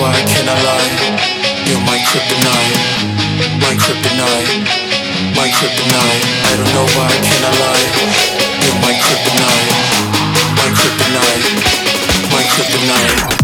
why can I lie? You're my kryptonite, my kryptonite, my kryptonite. I don't know why can I lie? You're my kryptonite, my kryptonite, my kryptonite.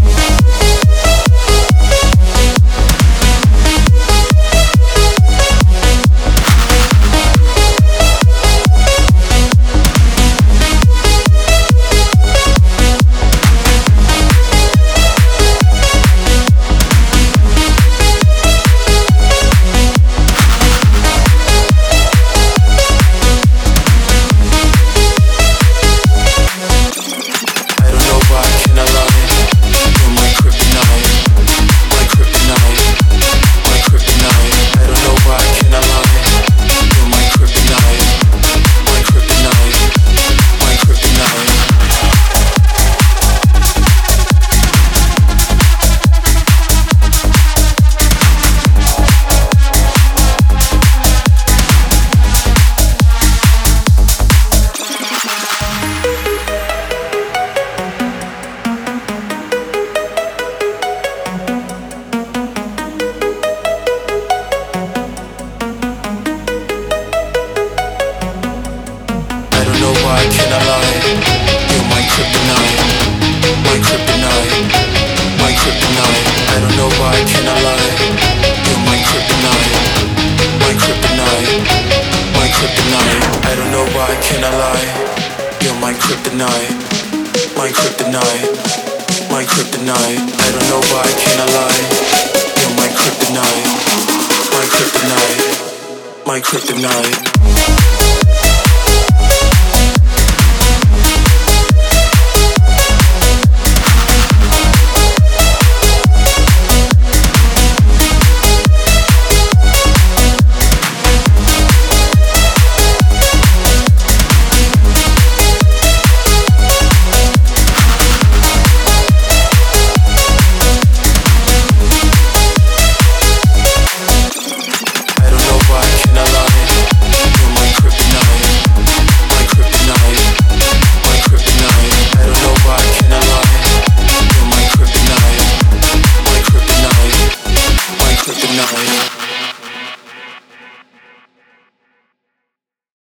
My kryptonite.